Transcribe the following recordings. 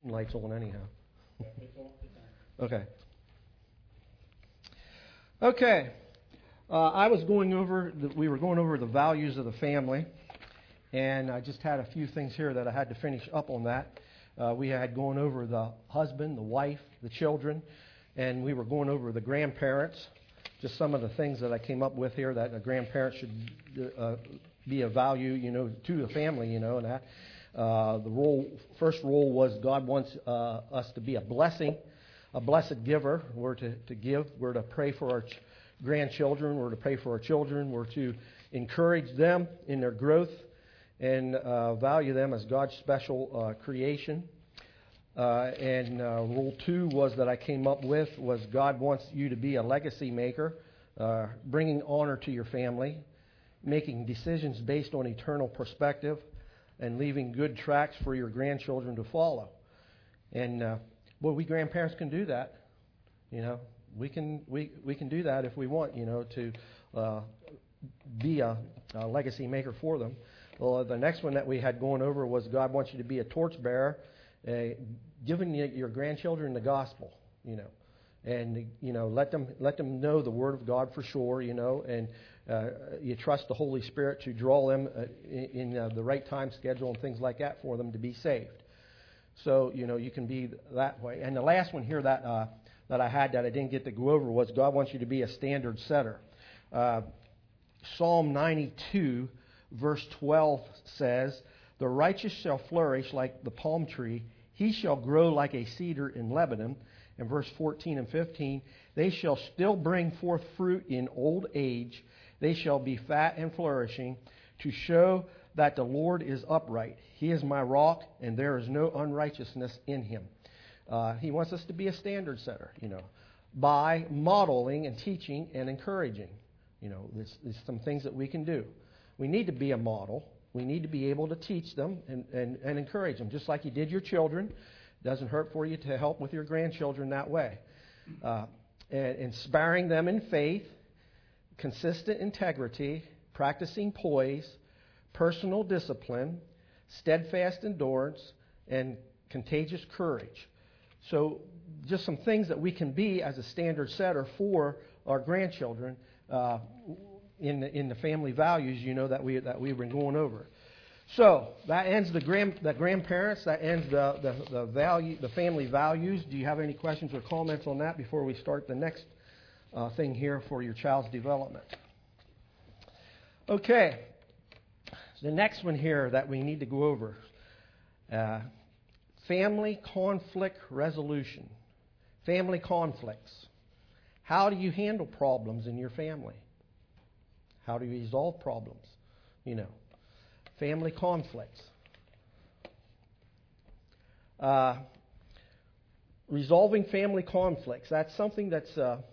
light's on anyhow. Okay. Okay. We were going over the values of the family, and I just had a few things here that I had to finish up on that. We had gone over the husband, the wife, the children, and we were going over the grandparents. Just some of the things that I came up with here that a grandparent should be a value, to the family, and that. First role was God wants us to be a blessing, a blessed giver. We're to give. We're to pray for our grandchildren. We're to pray for our children. We're to encourage them in their growth and value them as God's special creation. And rule 2 was that I came up with was God wants you to be a legacy maker, bringing honor to your family, making decisions based on eternal perspective, and leaving good tracks for your grandchildren to follow. And we grandparents can do that. We can do that if we want. To be a legacy maker for them. Well, the next one that we had going over was God wants you to be a torchbearer, giving your grandchildren the gospel. And let them know the Word of God for sure. And you trust the Holy Spirit to draw them in the right time schedule and things like that for them to be saved. So you can be that way. And the last one here that I had that I didn't get to go over was God wants you to be a standard setter. Psalm 92 verse 12 says, "The righteous shall flourish like the palm tree; he shall grow like a cedar in Lebanon." And verse 14 and 15, "They shall still bring forth fruit in old age; they shall be fat and flourishing, to show that the Lord is upright. He is my rock, and there is no unrighteousness in him." He wants us to be a standard setter, by modeling and teaching and encouraging. There's some things that we can do. We need to be a model. We need to be able to teach them and encourage them, just like you did your children. It doesn't hurt for you to help with your grandchildren that way. And inspiring them in faith, consistent integrity, practicing poise, personal discipline, steadfast endurance, and contagious courage. So just some things that we can be as a standard setter for our grandchildren in the family values, that we've been going over. So that ends the grandparents. That ends the family values. Do you have any questions or comments on that before we start the next thing here for your child's development? Okay. The next one here that we need to go over, family conflict resolution. Family conflicts. How do you handle problems in your family? How do you resolve problems? Family conflicts. Resolving family conflicts. That's something that's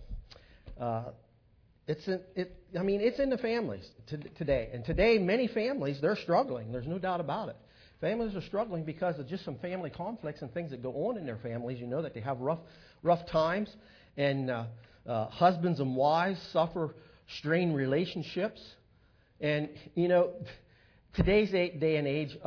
it's in the families today. And today, many families, they're struggling. There's no doubt about it. Families are struggling because of just some family conflicts and things that go on in their families. That they have rough times, and husbands and wives suffer strained relationships. And today's day and age,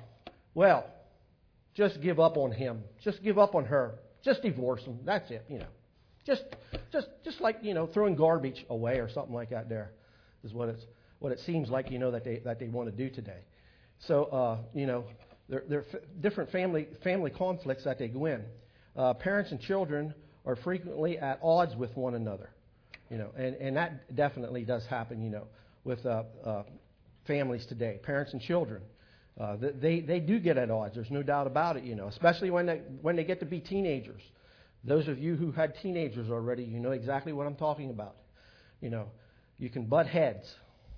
just give up on him. Just give up on her. Just divorce him. That's it. Just like throwing garbage away or something like that. There is what it seems like that they want to do today. So there are different family conflicts that they go in. Parents and children are frequently at odds with one another. And that definitely does happen. With families today, parents and children, they do get at odds. There's no doubt about it. Especially when they get to be teenagers. Those of you who had teenagers already, you know exactly what I'm talking about. You can butt heads.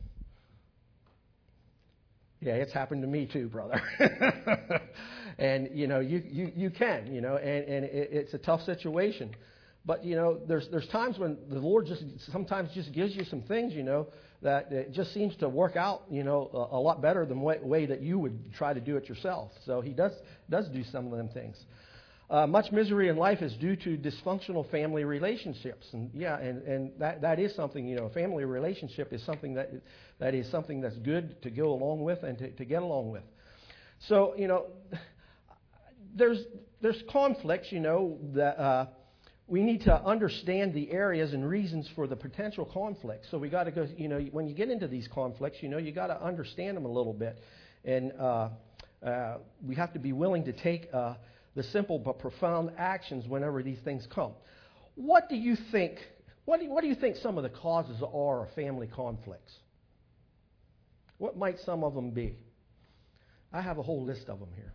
Yeah, it's happened to me too, brother. And you can, and it's a tough situation. But there's times when the Lord sometimes gives you some things, that it just seems to work out, a lot better than the way that you would try to do it yourself. So He does do some of them things. Much misery in life is due to dysfunctional family relationships, and that is something. A family relationship is something that is something that's good to go along with and to get along with. So there's conflicts, that we need to understand the areas and reasons for the potential conflicts. So we got to go, when you get into these conflicts, you got to understand them a little bit. And we have to be willing to take the simple but profound actions whenever these things come. What do you think? What do you think some of the causes are of family conflicts? What might some of them be? I have a whole list of them here.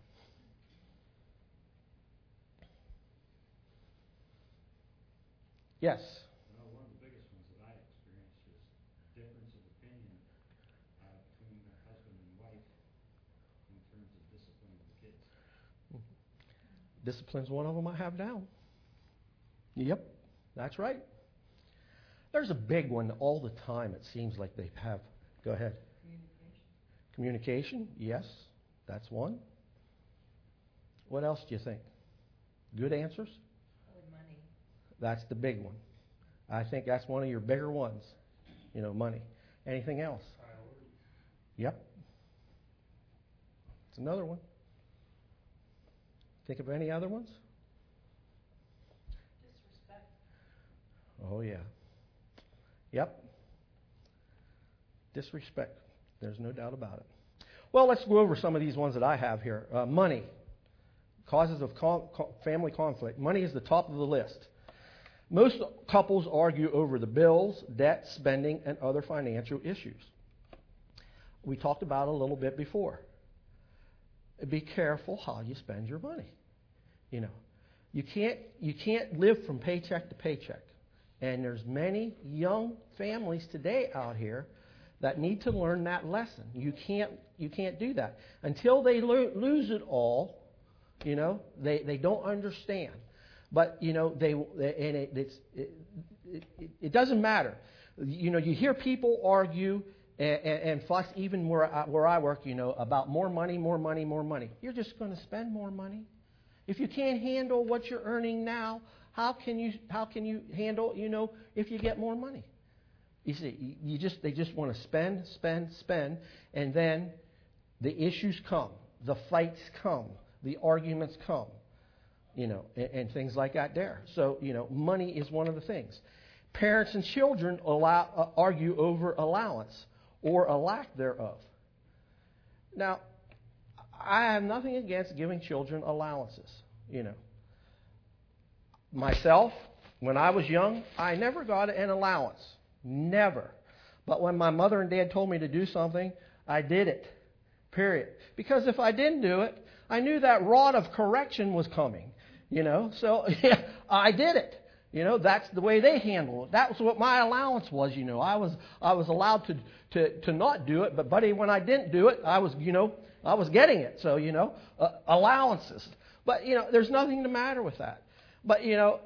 Yes. Well, one of the biggest ones that I experienced is difference of opinion between the husband and wife in terms of disciplining the kids. Discipline's one of them I have down. Yep, that's right. There's a big one all the time. It seems like they have. Go ahead. Communication, yes, that's one. What else do you think? Good answers? Money. That's the big one. I think that's one of your bigger ones. Money. Anything else? Priorities. Yep. It's another one. Think of any other ones? Disrespect. Oh, yeah. Yep. Disrespect. There's no doubt about it. Well, let's go over some of these ones that I have here. Money. Causes of family conflict. Money is the top of the list. Most couples argue over the bills, debt, spending, and other financial issues. We talked about it a little bit before. Be careful how you spend your money. You can't live from paycheck to paycheck. And there's many young families today out here that need to learn that lesson. You can't do that until they lose it all. They don't understand. But it doesn't matter. You hear people argue and fuss even where I work. About more money, more money, more money. You're just going to spend more money. If you can't handle what you're earning now, how can you handle if you get more money? You see, they just want to spend, and then the issues come, the fights come, the arguments come, and things like that there. So, money is one of the things. Parents and children argue over allowance or a lack thereof. Now, I have nothing against giving children allowances, Myself, when I was young, I never got an allowance. Never. But when my mother and dad told me to do something, I did it. Period. Because if I didn't do it, I knew that rod of correction was coming. So yeah, I did it. That's the way they handle it. That was what my allowance was. I was allowed to not do it, but buddy, when I didn't do it, I was getting it. So allowances. But there's nothing the matter with that. But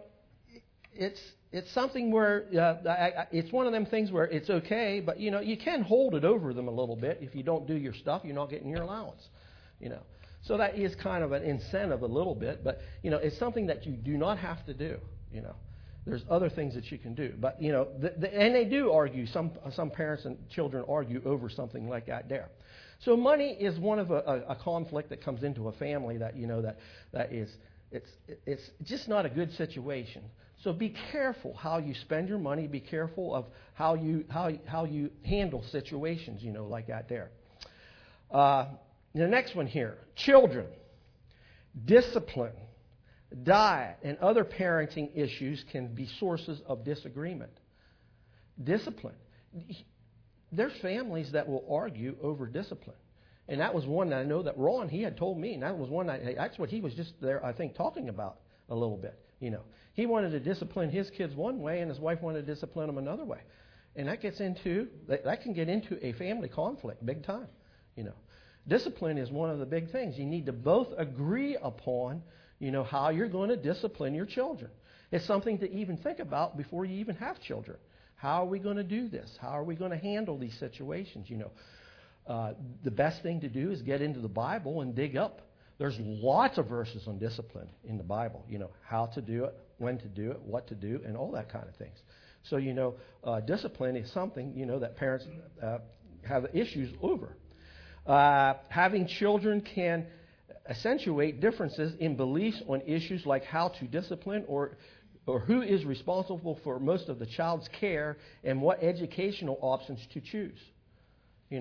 it's something where it's one of them things where it's okay, but you can hold it over them a little bit. If you don't do your stuff, you're not getting your allowance. So that is kind of an incentive a little bit, but it's something that you do not have to do. There's other things that you can do, but and they do argue. Some parents and children argue over something like that there. So money is one of a conflict that comes into a family that that is it's just not a good situation. So be careful how you spend your money. Be careful of how you handle situations like that there. The next one here, children, discipline, diet, and other parenting issues can be sources of disagreement. Discipline. There's families that will argue over discipline. And that was one that I know that Ron, he had told me, and that was one that's what he was just there, I think, talking about a little bit. He wanted to discipline his kids one way, and his wife wanted to discipline them another way. And that can get into a family conflict big time. Discipline is one of the big things. You need to both agree upon, how you're going to discipline your children. It's something to even think about before you even have children. How are we going to do this? How are we going to handle these situations? The best thing to do is get into the Bible and dig up. There's lots of verses on discipline in the Bible. How to do it, when to do it, what to do, and all that kind of things. So, discipline is something, that parents have issues over. Having children can accentuate differences in beliefs on issues like how to discipline or who is responsible for most of the child's care and what educational options to choose. You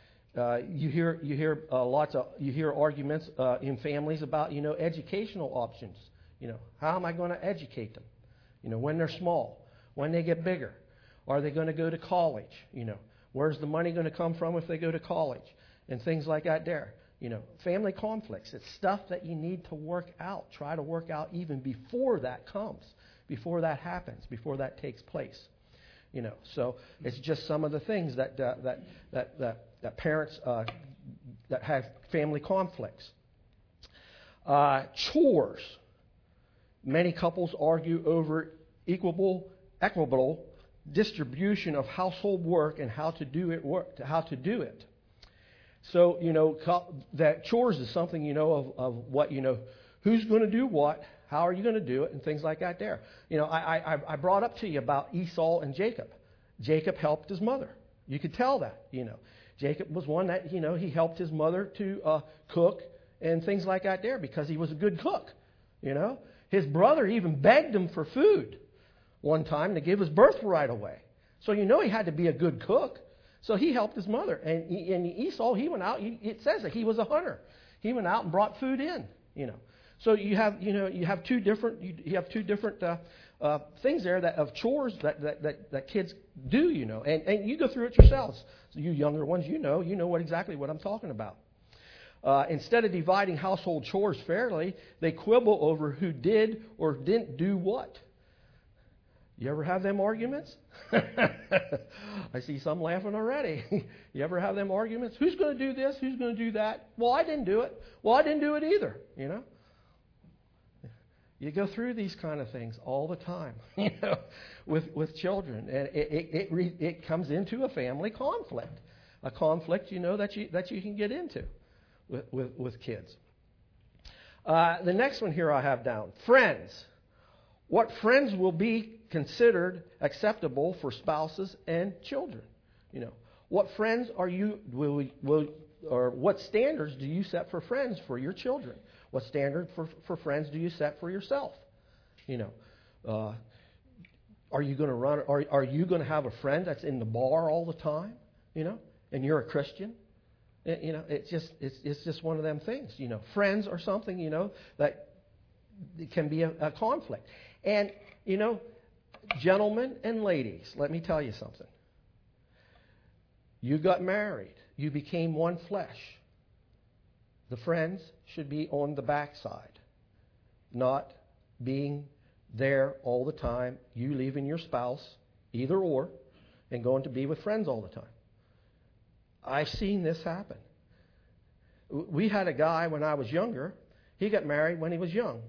hear arguments in families about educational options. How am I going to educate them? When they're small, when they get bigger, are they going to go to college? Where's the money going to come from if they go to college? And things like that there. Family conflicts. It's stuff that you need to work out. Try to work out even before that comes, before that happens, before that takes place. So it's just some of the things that parents that have family conflicts. Chores. Many couples argue over equitable distribution of household work and how to do it. So, that chores is something, of what, who's going to do what, how are you going to do it, and things like that there. I brought up to you about Esau and Jacob. Jacob helped his mother. You could tell that, Jacob was one that, he helped his mother to cook and things like that there because he was a good cook, His brother even begged him for food one time to give his birthright away. So he had to be a good cook. So he helped his mother. And Esau, he went out. It says that he was a hunter. He went out and brought food in. So you have two different things there of chores that kids do. And you go through it yourselves. So you younger ones, you know exactly what I'm talking about. Instead of dividing household chores fairly, they quibble over who did or didn't do what. You ever have them arguments? I see some laughing already. You ever have them arguments? Who's going to do this? Who's going to do that? Well, I didn't do it. Well, I didn't do it either. You go through these kind of things all the time, with children, and it comes into a family conflict, a conflict that you can get into with kids. The next one here I have down: friends. What friends will be considered acceptable for spouses and children? What friends are you or what standards do you set for friends for your children? What standard for friends do you set for yourself? Are you going to run? Are you going to have a friend that's in the bar all the time? And you're a Christian. It's just one of them things. Friends are something that it can be a conflict. And gentlemen and ladies, let me tell you something. You got married. You became one flesh. The friends should be on the backside, not being there all the time, you leaving your spouse, either or, and going to be with friends all the time. I've seen this happen. We had a guy when I was younger. He got married when he was young.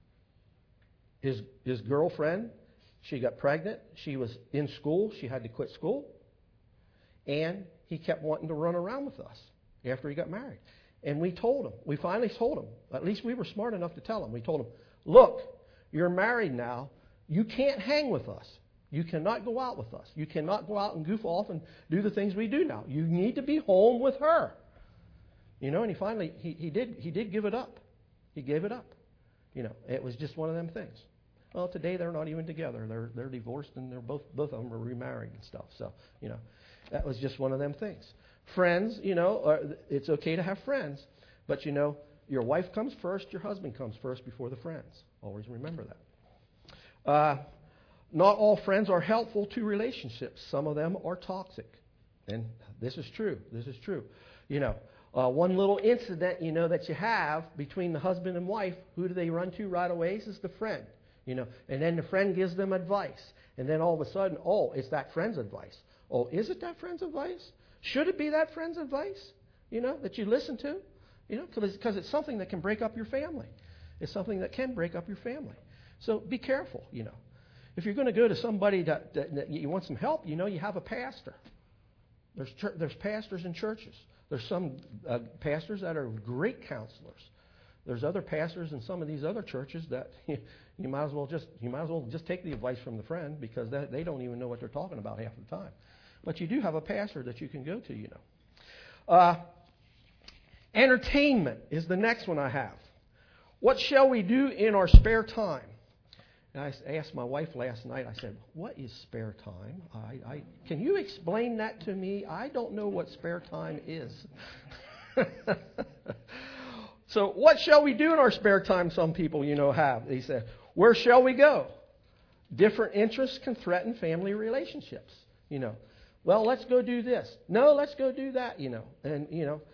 His girlfriend, she got pregnant. She was in school. She had to quit school. And he kept wanting to run around with us after he got married. And we told him. We finally told him. At least we were smart enough to tell him. We told him, look, you're married now. You can't hang with us. You cannot go out with us. You cannot go out and goof off and do the things we do now. You need to be home with her. And he finally, he did give it up. He gave it up. It was just one of them things. Well, today they're not even together. They're divorced, and they're both of them are remarried and stuff. So, that was just one of them things. Friends, it's okay to have friends, but your wife comes first, your husband comes first before the friends. Always remember that. Not all friends are helpful to relationships. Some of them are toxic, and this is true. This is true. One little incident, that you have between the husband and wife, who do they run to right away? Is the friend. And then the friend gives them advice. And then all of a sudden, it's that friend's advice. Oh, is it that friend's advice? Should it be that friend's advice, that you listen to? Because it's something that can break up your family. It's something that can break up your family. So be careful, If you're going to go to somebody that you want some help, you have a pastor. There's pastors in churches. There's some pastors that are great counselors. There's other pastors in some of these other churches that you might as well just take the advice from the friend, because they don't even know what they're talking about half the time. But you do have a pastor that you can go to, Entertainment is the next one I have. What shall we do in our spare time? And I asked my wife last night, I said, what is spare time? Can you explain that to me? I don't know what spare time is. So what shall we do in our spare time, some people, have? They said, where shall we go? Different interests can threaten family relationships, Well, let's go do this. No, let's go do that, And,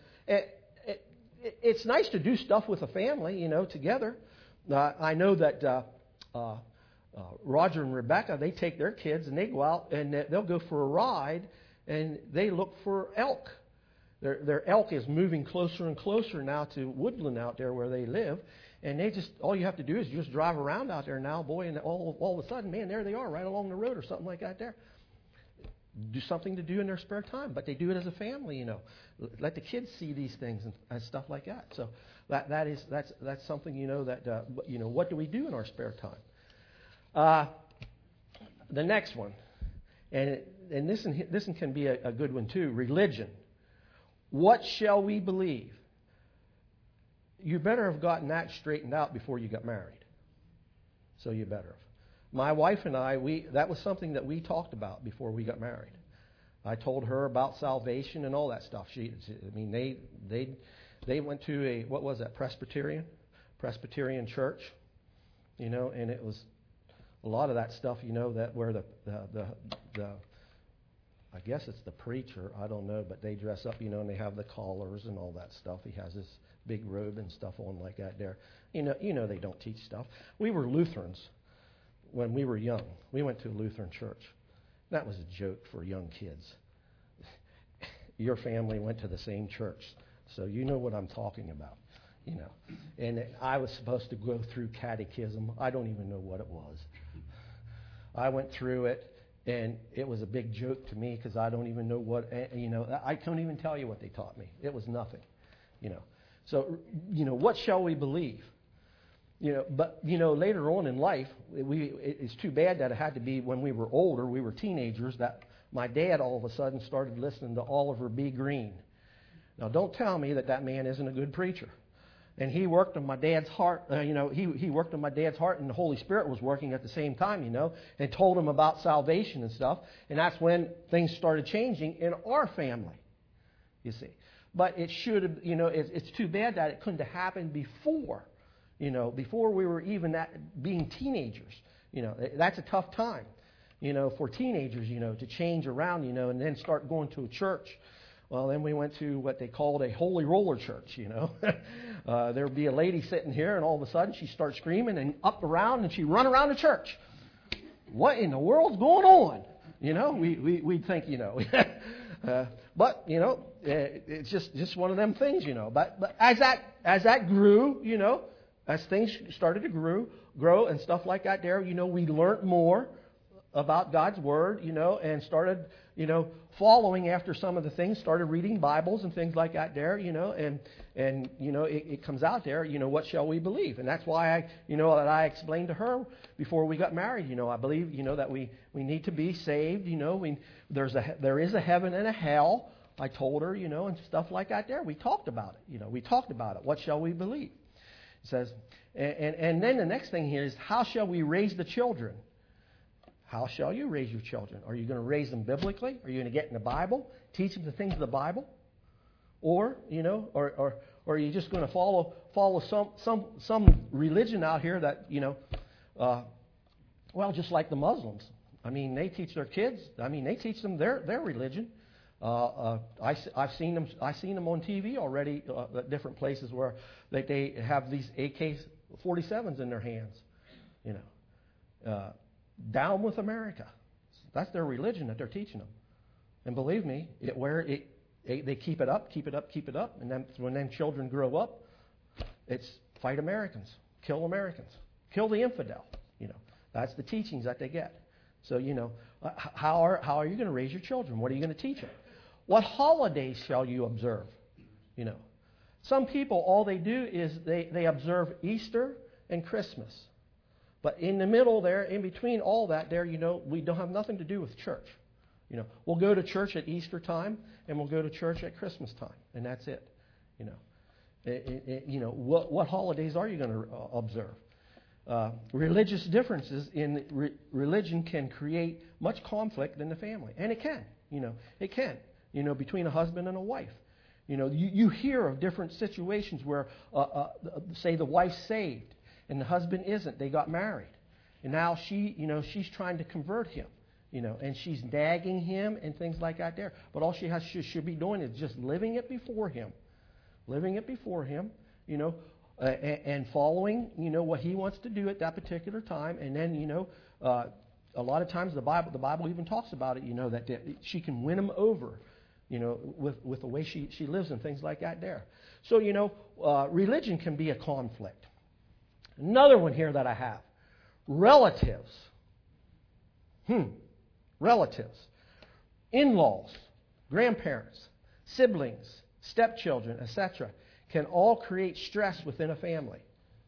it's nice to do stuff with a family, together. I know that Roger and Rebecca, they take their kids and they go out and they'll go for a ride and they look for elk. Their elk is moving closer and closer now to woodland out there where they live. And all you have to do is just drive around out there now, boy, and all of a sudden, man, there they are right along the road or something like that there. Do something to do in their spare time, but they do it as a family, Let the kids see these things and stuff like that. So that's something, that what do we do in our spare time? The next one, and this one can be a good one too. Religion. What shall we believe? You better have gotten that straightened out before you got married. So you better have. My wife and I, that was something that we talked about before we got married. I told her about salvation and all that stuff. They went to Presbyterian church, and it was a lot of that stuff, that where the I guess it's the preacher, I don't know, but they dress up, and they have the collars and all that stuff. He has this big robe and stuff on like that there. They don't teach stuff. We were Lutherans when we were young. We went to a Lutheran church. That was a joke for young kids. Your family went to the same church, so you know what I'm talking about, And I was supposed to go through catechism. I don't even know what it was. I went through it. And it was a big joke to me because I don't even know what, I can't even tell you what they taught me. It was nothing, So, what shall we believe? But, later on in life, it's too bad that it had to be when we were older, we were teenagers, that my dad all of a sudden started listening to Oliver B. Green. Now, don't tell me that man isn't a good preacher. And he worked on my dad's heart, he worked on my dad's heart, and the Holy Spirit was working at the same time, and told him about salvation and stuff. And that's when things started changing in our family, you see. But it should have, it's too bad that it couldn't have happened before, before we were even being teenagers. That's a tough time, for teenagers, to change around, and then start going to a church. Well, then we went to what they called a holy roller church, There would be a lady sitting here, and all of a sudden she starts screaming and up around, and she'd run around the church. What in the world's going on? We'd think, but, it's just one of them things, But as that grew, as things started to grow and stuff like that there, we learned more about God's Word, and started, following after some of the things, started reading Bibles and things like that there, and it comes out there, what shall we believe? And that's why that I explained to her before we got married, I believe, that we need to be saved, there is a heaven and a hell, I told her, and stuff like that there. We talked about it, What shall we believe? It says, and then the next thing here is, how shall we raise the children? How shall you raise your children? Are you going to raise them biblically? Are you going to get in the Bible, teach them the things of the Bible? Or, or are you just going to follow some religion out here that, just like the Muslims. They teach their kids. They teach them their religion. I've seen them on TV already at different places where they have these AK-47s in their hands. Down with America. That's their religion that they're teaching them. And believe me, they keep it up, and then when them children grow up, it's fight Americans, kill the infidel. That's the teachings that they get. So how are you going to raise your children? What are you going to teach them? What holidays shall you observe? Some people, all they do is they observe Easter and Christmas. But in the middle there, in between all that there, we don't have nothing to do with church. We'll go to church at Easter time, and we'll go to church at Christmas time, and that's it. What holidays are you going to observe? Religious differences in religion can create much conflict in the family, and it can. It can. Between a husband and a wife. You hear of different situations where, say, the wife's saved and the husband isn't. They got married, and now she's trying to convert him. And she's nagging him and things like that there. But all she should be doing is just living it before him, and following, what he wants to do at that particular time. And then, a lot of times the Bible even talks about it, that she can win him over, with the way she lives and things like that there. So, religion can be a conflict. Another one here that I have, relatives. Relatives, in-laws, grandparents, siblings, stepchildren, etc., can all create stress within a family.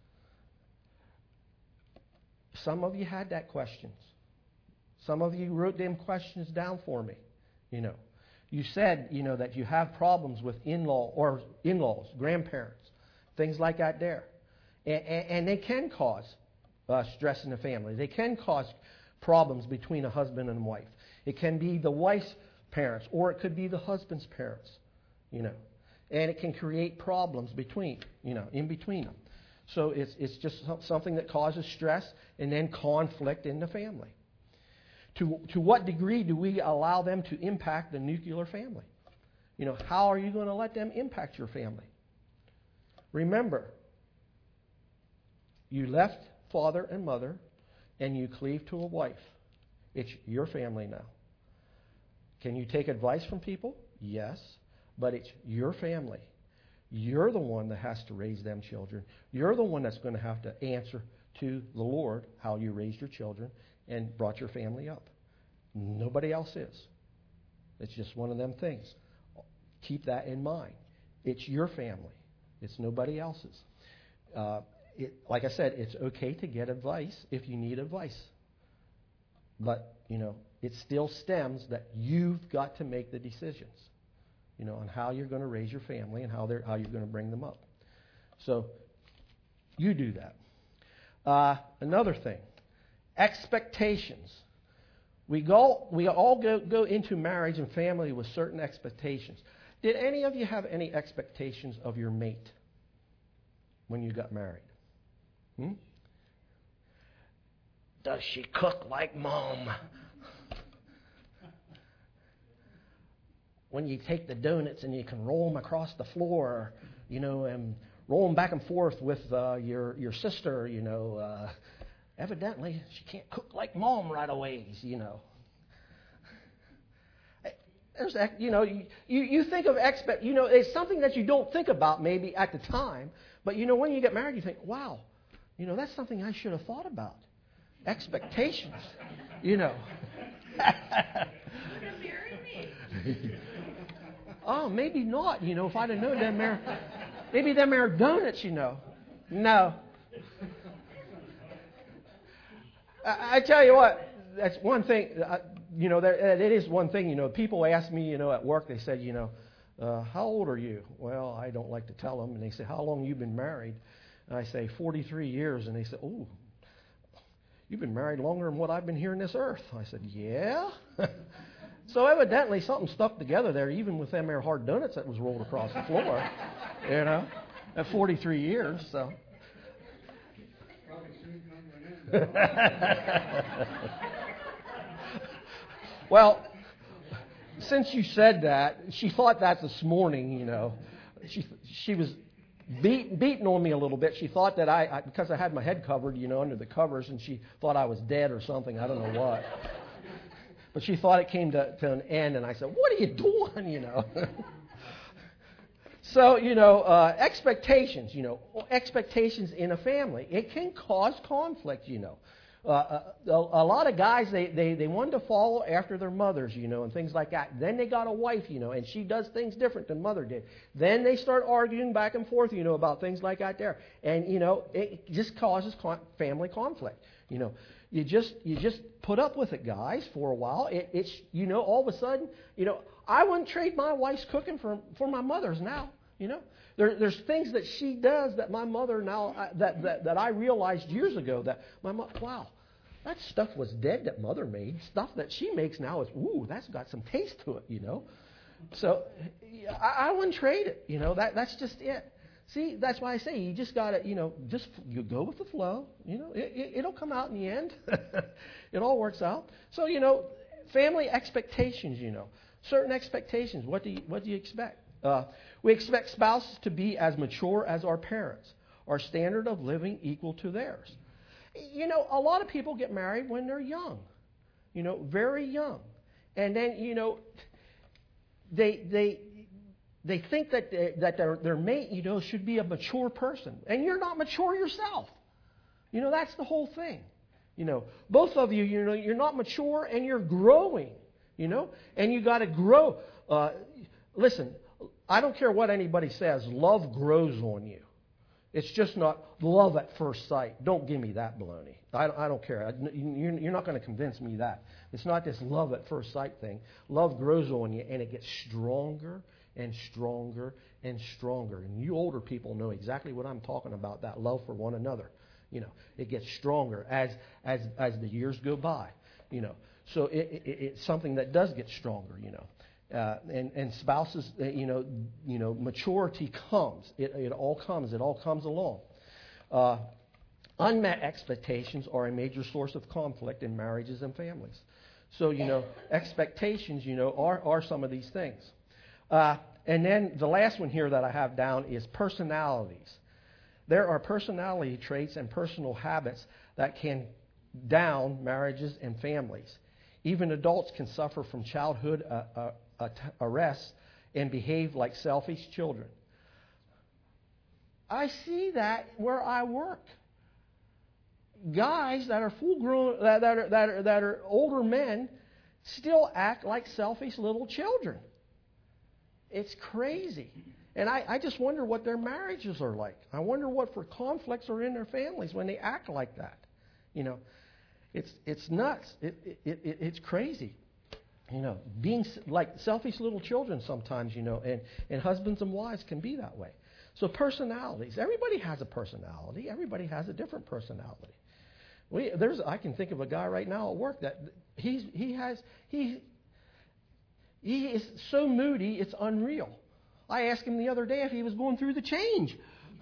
Some of you had that questions. Some of you wrote them questions down for me. You said, that you have problems with in-laws, grandparents, things like that there. And they can cause stress in the family. They can cause problems between a husband and wife. It can be the wife's parents, or it could be the husband's parents, and it can create problems in between them. So it's just something that causes stress and then conflict in the family. To what degree do we allow them to impact the nuclear family? How are you going to let them impact your family? Remember, you left father and mother, and you cleave to a wife. It's your family now. Can you take advice from people? Yes, but it's your family. You're the one that has to raise them children. You're the one that's going to have to answer to the Lord how you raised your children and brought your family up. Nobody else is. It's just one of them things. Keep that in mind. It's your family. It's nobody else's. Like I said, it's okay to get advice if you need advice. But, it still stems that you've got to make the decisions, on how you're going to raise your family and how you're going to bring them up. So, you do that. Another thing, expectations. We all go into marriage and family with certain expectations. Did any of you have any expectations of your mate when you got married? Does she cook like Mom? When you take the donuts and you can roll them across the floor, and roll them back and forth with your sister, evidently she can't cook like Mom right away, There's, you think of it's something that you don't think about maybe at the time, but when you get married, you think, wow, that's something I should have thought about. Expectations, Oh, maybe not, if I'd have known them maybe them are donuts, No. I tell you what, that's one thing, it is one thing, people ask me, at work, they said, how old are you? Well, I don't like to tell them, and they say, how long have you been married? And I say, 43 years, and they say, oh, you've been married longer than what I've been here on this earth. I said, yeah? So evidently something stuck together there, even with them there hard donuts that was rolled across the floor, at 43 years, so. Probably soon come to an end. Well, since you said that, she thought that this morning, she was beating on me a little bit. She thought that because I had my head covered, under the covers, and she thought I was dead or something. I don't know what. But she thought it came to an end, and I said, what are you doing, So, expectations, expectations in a family. It can cause conflict, A lot of guys, they wanted to follow after their mothers, and things like that. Then they got a wife, and she does things different than mother did. Then they start arguing back and forth, about things like that there. And, it just causes family conflict, You just put up with it, guys, for a while. It's all of a sudden, I wouldn't trade my wife's cooking for my mother's now. You know, there's things that she does that my mother now that I realized years ago that my mother, wow, that stuff was dead that mother made. Stuff that she makes now is, ooh, that's got some taste to it, you know. So I wouldn't trade it, you know. That's just it. See, that's why I say you just got to, you know, just you go with the flow. You know, it'll come out in the end. It all works out. So, you know, family expectations, you know, certain expectations. What do you expect? We expect spouses to be as mature as our parents, our standard of living equal to theirs. You know, a lot of people get married when they're young, you know, very young. And then, you know, they think that their mate, you know, should be a mature person. And you're not mature yourself. You know, that's the whole thing. You know, both of you, you know, you're not mature and you're growing, you know, and you got to grow. Listen, I don't care what anybody says. Love grows on you. It's just not love at first sight. Don't give me that baloney. I don't care. You're not going to convince me that. It's not this love at first sight thing. Love grows on you, and it gets stronger and stronger and stronger. And you older people know exactly what I'm talking about, that love for one another. You know, it gets stronger as the years go by. You know, so it's something that does get stronger, you know. And spouses, you know, maturity comes. It all comes along. Unmet expectations are a major source of conflict in marriages and families. So, you know, expectations, you know, are some of these things. And then the last one here that I have down is personalities. There are personality traits and personal habits that can down marriages and families. Even adults can suffer from childhood arrests and behave like selfish children. I see that where I work. Guys that are full-grown, that are older men, still act like selfish little children. It's crazy. And I just wonder what their marriages are like. I wonder what for conflicts are in their families when they act like that. You know, it's nuts. It's crazy. You know, being like selfish little children sometimes, you know, and husbands and wives can be that way. So personalities. Everybody has a personality. Everybody has a different personality. I can think of a guy right now at work that he is so moody, it's unreal. I asked him the other day if he was going through the change.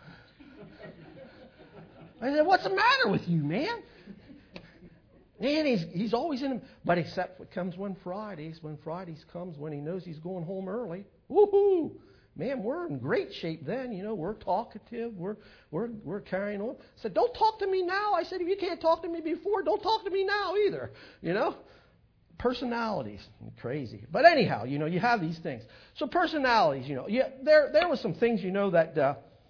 I said, "What's the matter with you, man?" Man, he's always in him. But except it comes when Fridays comes, when he knows he's going home early. Woohoo! Man, we're in great shape then. You know, we're talkative. We're carrying on. I said, "Don't talk to me now." I said, "If you can't talk to me before, don't talk to me now either." You know? Personalities. Crazy. But anyhow, you know, you have these things. So personalities, you know. Yeah, there were some things, you know, that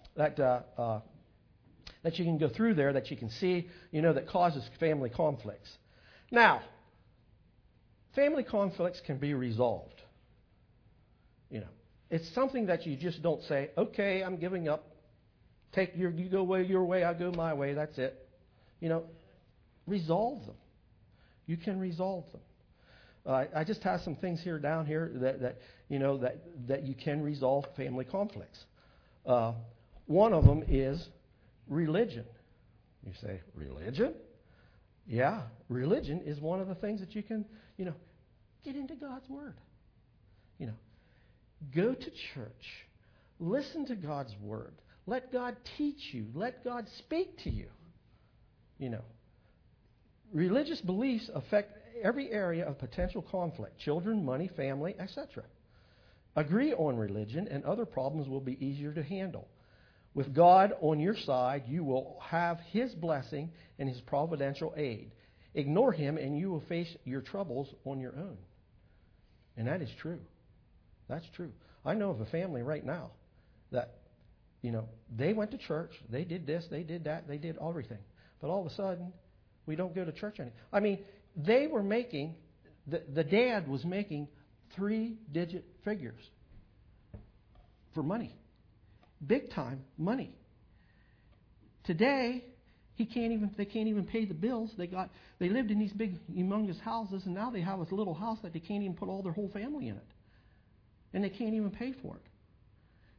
you can go through there, that you can see, you know, that causes family conflicts. Now, family conflicts can be resolved. You know, it's something that you just don't say, "Okay, I'm giving up. You go your way, I go my way. That's it." You know, resolve them. You can resolve them. I just have some things here down here that you know that you can resolve family conflicts. One of them is religion. You say, religion? Yeah, religion is one of the things that you can, you know, get into God's Word. You know, go to church. Listen to God's Word. Let God teach you. Let God speak to you. You know, religious beliefs affect every area of potential conflict: children, money, family, etc. Agree on religion, and other problems will be easier to handle. With God on your side, you will have His blessing and His providential aid. Ignore Him, and you will face your troubles on your own. And that is true. That's true. I know of a family right now that, you know, they went to church, they did this, they did that, they did everything. But all of a sudden, we don't go to church anymore. I mean, they were making, the dad was making 3-digit figures for money. Big time money. Today, they can't even pay the bills. They lived in these big, humongous houses, and now they have this little house that they can't even put all their whole family in it. And they can't even pay for it.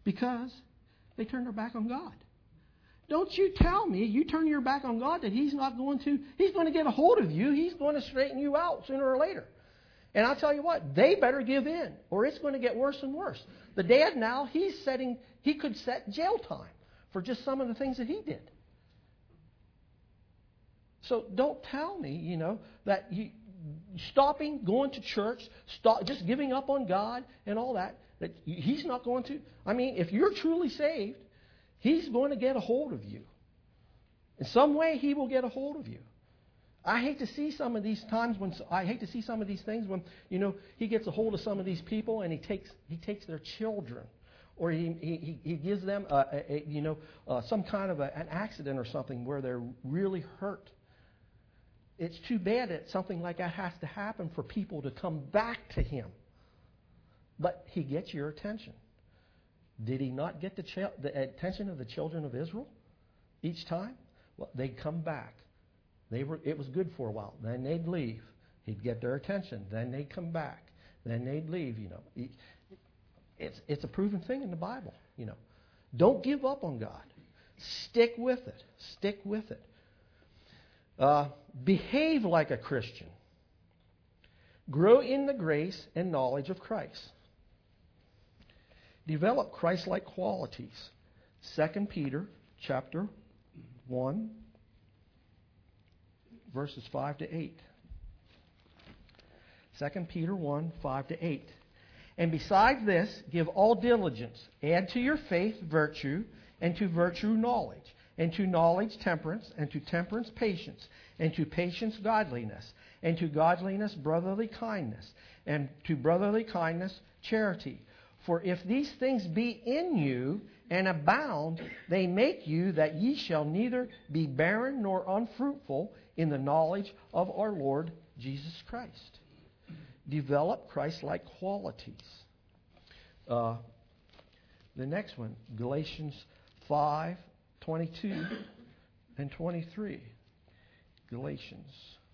Because they turned their back on God. Don't you tell me you turn your back on God that He's going to get a hold of you. He's going to straighten you out sooner or later. And I'll tell you what, they better give in or it's going to get worse and worse. The dad now, he could set jail time for just some of the things that he did. So don't tell me, that stopping going to church, just giving up on God and all that He's not going to. I mean, if you're truly saved, He's going to get a hold of you. In some way, He will get a hold of you. I hate to see some of these things when, He gets a hold of some of these people and He takes their children. Or he gives them some kind of an accident or something where they're really hurt. It's too bad that something like that has to happen for people to come back to Him. But He gets your attention. Did He not get the attention of the children of Israel each time? Well, they'd come back. It was good for a while. Then they'd leave. He'd get their attention. Then they'd come back. Then they'd leave. It's a proven thing in the Bible. Don't give up on God. Stick with it. Stick with it. Behave like a Christian. Grow in the grace and knowledge of Christ. Develop Christ-like qualities. 2 Peter chapter 1, verses 5 to 8. 2 Peter 1, 5 to 8. And besides this, give all diligence. Add to your faith virtue, and to virtue knowledge, and to knowledge temperance, and to temperance patience, and to patience godliness, and to godliness brotherly kindness, and to brotherly kindness charity. For if these things be in you and abound, they make you that ye shall neither be barren nor unfruitful in the knowledge of our Lord Jesus Christ. Develop Christ-like qualities. The next one, Galatians 5:22 and 23. Galatians.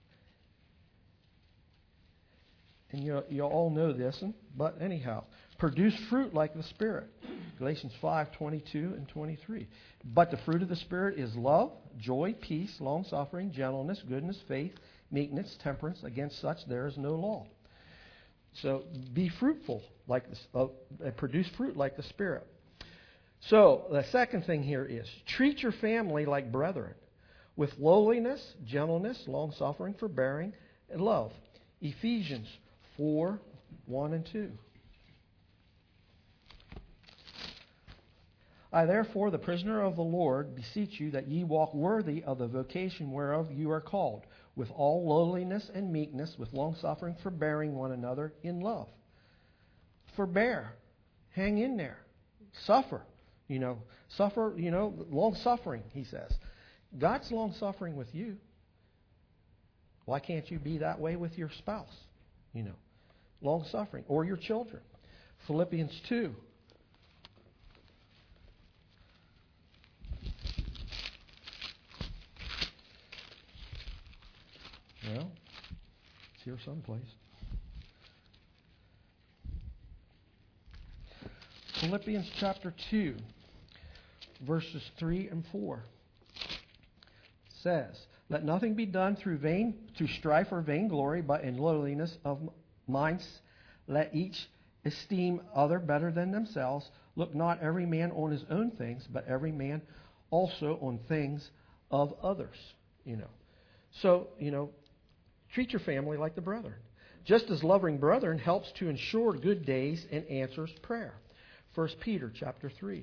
And you all know this, but anyhow, produce fruit like the Spirit. Galatians 5:22 and 23. But the fruit of the Spirit is love, joy, peace, long-suffering, gentleness, goodness, faith, meekness, temperance. Against such there is no law. So be fruitful, produce fruit like the Spirit. So the second thing here is treat your family like brethren, with lowliness, gentleness, long-suffering, forbearing, and love. Ephesians 4:1 and 2. I therefore, the prisoner of the Lord, beseech you that ye walk worthy of the vocation whereof you are called, with all lowliness and meekness, with long-suffering, forbearing one another in love. Forbear. Hang in there. Suffer. Suffer, long-suffering, he says. God's long-suffering with you. Why can't you be that way with your spouse? Long-suffering. Or your children. Philippians 2. Well, it's here someplace. Philippians chapter 2, verses 3 and 4 says, let nothing be done through strife or vainglory, but in lowliness of minds let each esteem other better than themselves. Look not every man on his own things, but every man also on things of others. So, treat your family like the brethren. Just as loving brethren helps to ensure good days and answers prayer. 1 Peter chapter 3.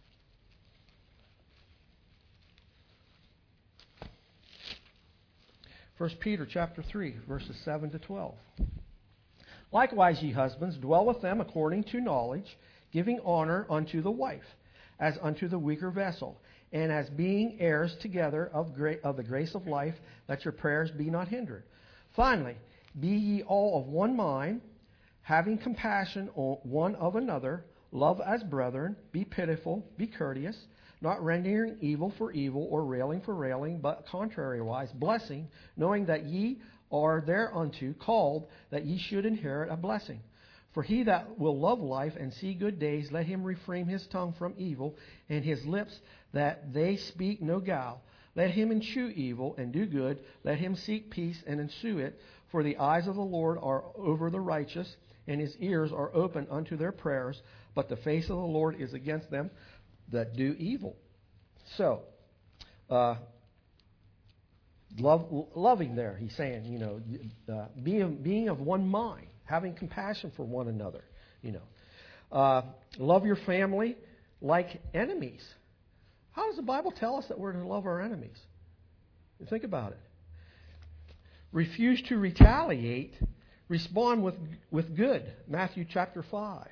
First Peter chapter 3, verses 7 to 12. Likewise, ye husbands, dwell with them according to knowledge, giving honor unto the wife, as unto the weaker vessel, and as being heirs together of the grace of life, that your prayers be not hindered. Finally, be ye all of one mind, having compassion one of another, love as brethren, be pitiful, be courteous, not rendering evil for evil or railing for railing, but contrariwise blessing, knowing that ye are thereunto called, that ye should inherit a blessing. For he that will love life and see good days, let him refrain his tongue from evil, and his lips that they speak no guile. Let him eschew evil and do good. Let him seek peace and ensue it. For the eyes of the Lord are over the righteous, and his ears are open unto their prayers. But the face of the Lord is against them that do evil. So, loving there, he's saying, being of one mind, having compassion for one another, love your family like enemies. How does the Bible tell us that we're to love our enemies? Think about it. Refuse to retaliate. Respond with good. Matthew chapter 5.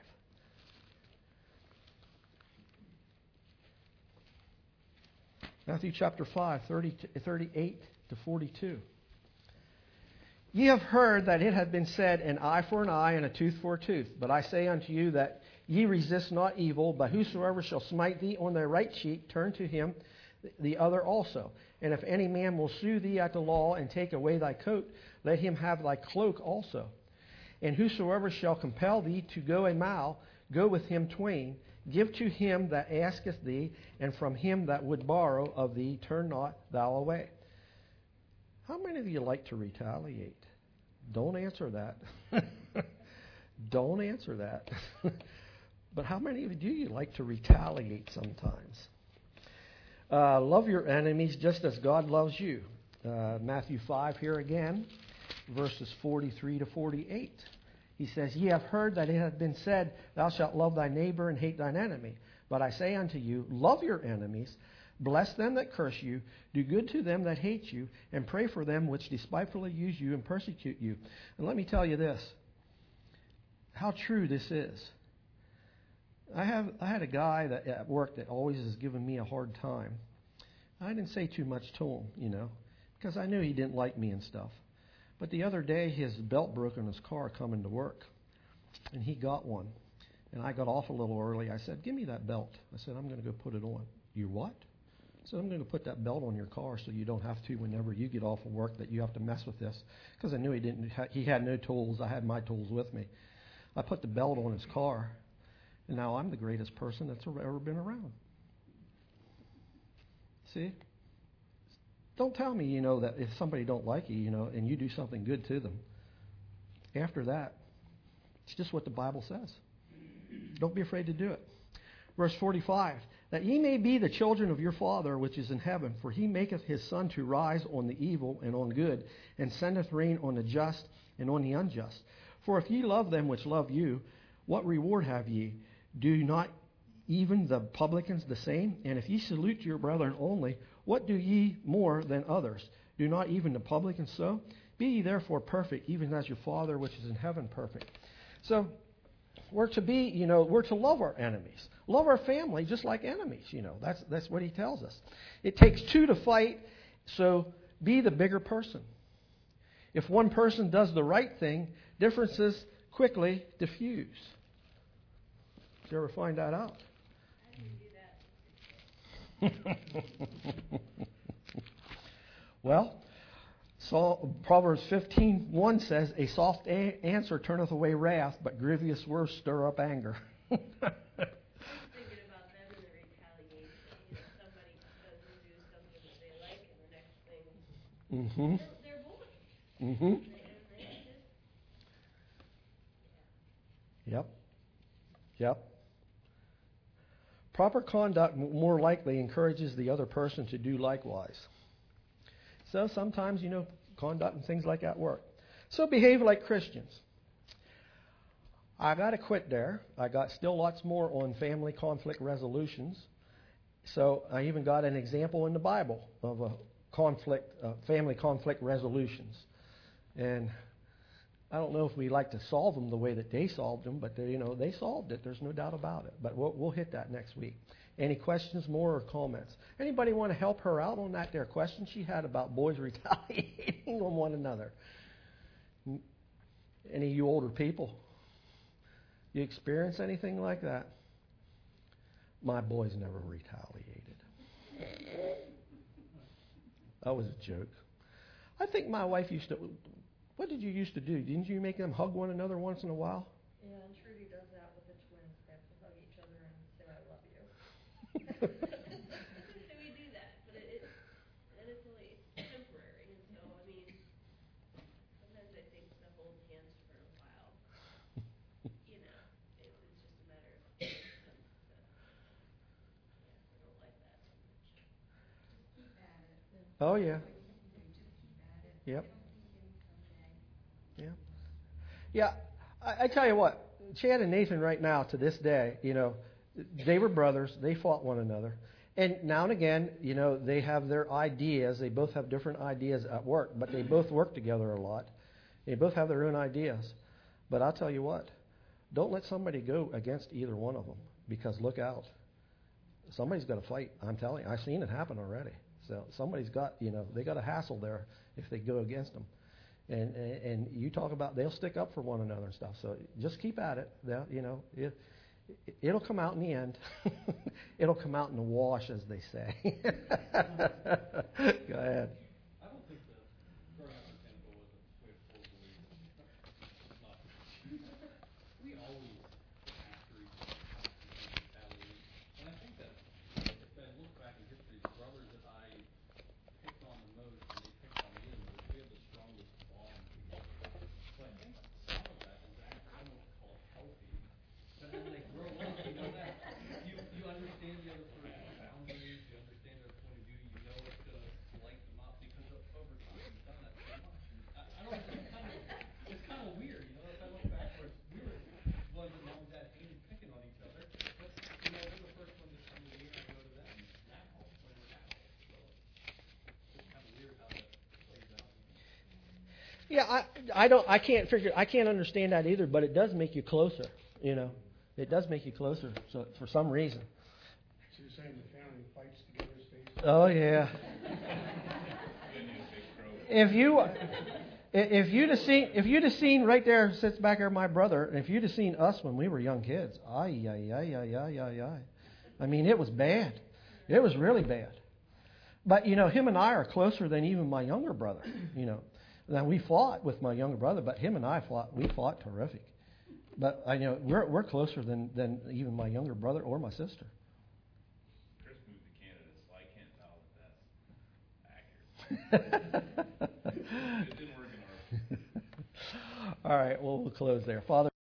Matthew chapter 5, 38 to 42. Ye have heard that it hath been said, an eye for an eye and a tooth for a tooth. But I say unto you that ye resist not evil, but whosoever shall smite thee on thy right cheek, turn to him the other also. And if any man will sue thee at the law and take away thy coat, let him have thy cloak also. And whosoever shall compel thee to go a mile, go with him twain. Give to him that asketh thee, and from him that would borrow of thee, turn not thou away. How many of you like to retaliate? Don't answer that. Don't answer that. But how many of you like to retaliate sometimes? Love your enemies just as God loves you. Matthew 5 here again, verses 43 to 48. He says, Ye have heard that it hath been said, Thou shalt love thy neighbor and hate thine enemy. But I say unto you, love your enemies, bless them that curse you, do good to them that hate you, and pray for them which despitefully use you and persecute you. And let me tell you this, how true this is. I had a guy that at work that always has given me a hard time. I didn't say too much to him, because I knew he didn't like me and stuff. But the other day, his belt broke in his car coming to work, and he got one. And I got off a little early. I said, give me that belt. I said, I'm going to go put it on. You what? I said, I'm going to put that belt on your car so you don't have to, whenever you get off of work, that you have to mess with this. Because I knew he had no tools. I had my tools with me. I put the belt on his car, and now I'm the greatest person that's ever been around. See? Don't tell me, that if somebody don't like you, and you do something good to them. After that, it's just what the Bible says. Don't be afraid to do it. Verse 45, that ye may be the children of your Father which is in heaven, for he maketh his sun to rise on the evil and on good, and sendeth rain on the just and on the unjust. For if ye love them which love you, what reward have ye? Do not even the publicans the same? And if ye salute your brethren only, what do ye more than others? Do not even the publicans so? Be ye therefore perfect, even as your Father which is in heaven perfect. So we're to be, we're to love our enemies. Love our family just like enemies, That's what he tells us. It takes two to fight, so be the bigger person. If one person does the right thing, differences quickly diffuse. Did you ever find that out? Well, Proverbs 15:1 says, a soft answer turneth away wrath, but grievous words stir up anger. Thinking about them and the retaliation. Somebody doesn't do something that they like, and the next thing, they're bullies. Yep. Proper conduct more likely encourages the other person to do likewise. So sometimes, conduct and things like that work. So behave like Christians. I got to quit there. I got still lots more on family conflict resolutions. So I even got an example in the Bible of a family conflict resolutions. And I don't know if we like to solve them the way that they solved them, but they solved it. There's no doubt about it. But we'll hit that next week. Any questions, more, or comments? Anybody want to help her out on that there question she had about boys retaliating on one another? Any of you older people? You experience anything like that? My boys never retaliated. That was a joke. I think my wife used to... What did you used to do? Didn't you make them hug one another once in a while? Yeah, and Trudy does that with the twins. They have to hug each other and say, I love you. So we do that, but it's only temporary, and so, I mean, sometimes I think the holding hands for a while, you know, it's just a matter of getting them to, yeah, I don't like that too much. Just keep at it. Oh, yeah. That's what you can do. Just keep at it. Yep. It'll sink in someday. Yeah. Yeah, I tell you what, Chad and Nathan right now to this day, you know, they were brothers. They fought one another. And now and again, you know, they have their ideas. They both have different ideas at work, but they both work together a lot. They both have their own ideas. But I'll tell you what, don't let somebody go against either one of them, because look out. Somebody's got to fight. I'm telling you, I've seen it happen already. So somebody's got, you know, they got a hassle there if they go against them. And you talk about they'll stick up for one another and stuff. So just keep at it. You know, it'll come out in the end. It'll come out in the wash, as they say. Go ahead. I don't think that growing up in Tampa was a way of totally. Not. We always went after each other constantly, retaliating. And I think that if I look back in history, the brothers that I picked on the most and they picked on me the most, we have the strongest bond together. So I think some of that is actually, I don't know if it's called healthy, but as they grow up, you know that you understand the other person's boundaries, you understand their point of view, you know it's gonna light them up because over time you've done that so much. And I don't know, it's kind of weird, you know. If I look backwards, we were ones that mom and dad hated picking on each other, but you know they're the first one to come to me and I go to them now when we're adults. So it's kind of weird how that plays out. Yeah, I can't understand that either, but it does make you closer, you know. It does make you closer, so for some reason. So you're saying the family fights together, stays. Oh yeah. If you'd have seen right there, sits back there, my brother, and if you'd have seen us when we were young kids, ay. I mean, it was bad. It was really bad. But you know, him and I are closer than even my younger brother. You know, now we fought with my younger brother, but him and I fought. We fought terrific. But I know we're closer than even my younger brother or my sister. Chris moved to Canada, so I can't tell if that's accurate. It didn't work in our. All right, well, we'll close there. Father.